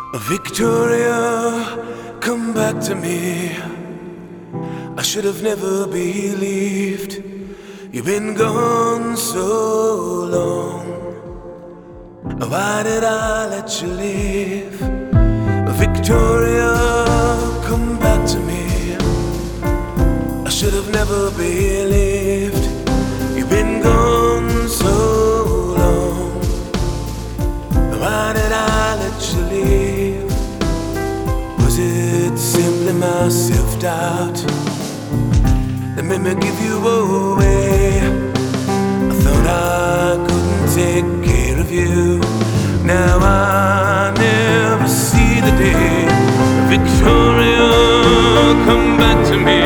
Victoria, come back to me. I should have never believed you've been gone so long. Why did I let you leave? Victoria, come back to me. I should have never believed you've been gone so long. Why did I let you leave? Was it simply my self-doubt that made me give you away? I thought I couldn't take care of you. Now I never see the day. Victoria, come back to me.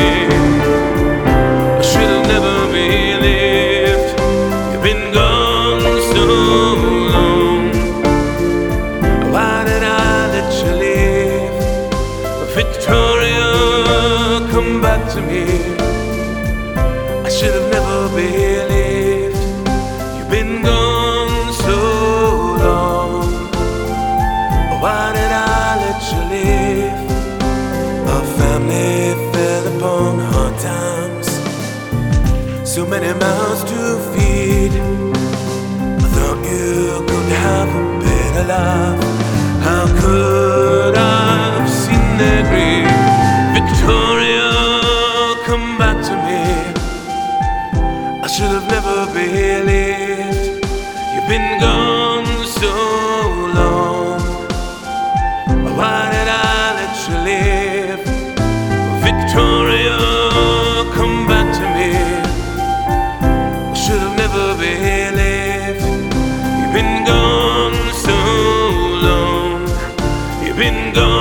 I should have never believed you've been gone so long. Why did I let you leave? Victoria, come back to me. I should have never believed you've been gone so long. Why did I let you leave? Our family fell upon hard times, so many mouths to feed. I thought you could have a better life. How could I have seen their grief? Victoria, come back to me. I should have never believed you've been gone so long. Why did I let you leave? Victoria, come back to me. I should have never believed you've been gone so long. You've been gone.